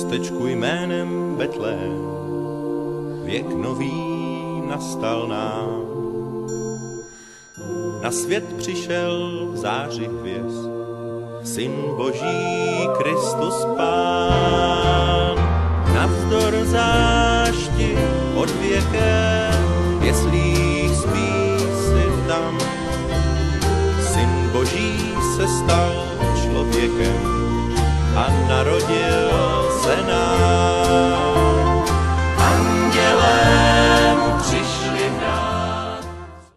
městečku jménem Betlém věk nový nastal nám. Na svět přišel v záři hvězd Syn Boží Kristus Pán. Navzdor zášti od věkem v jeslích spí si tam. Syn Boží se stal člověkem